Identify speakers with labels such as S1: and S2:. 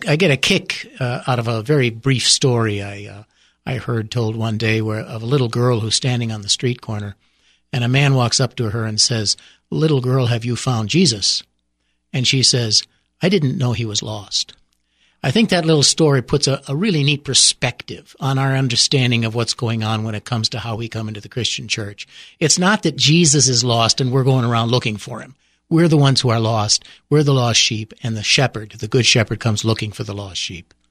S1: get a kick out of a very brief story I heard told one day of a little girl who's standing on the street corner, and a man walks up to her and says, "Little girl, have you found Jesus?" And she says, "I didn't know he was lost." I think that little story puts a really neat perspective on our understanding of what's going on when it comes to how we come into the Christian church. It's not that Jesus is lost and we're going around looking for him. We're the ones who are lost. We're the lost sheep, and the shepherd, the good shepherd, comes looking for the lost sheep.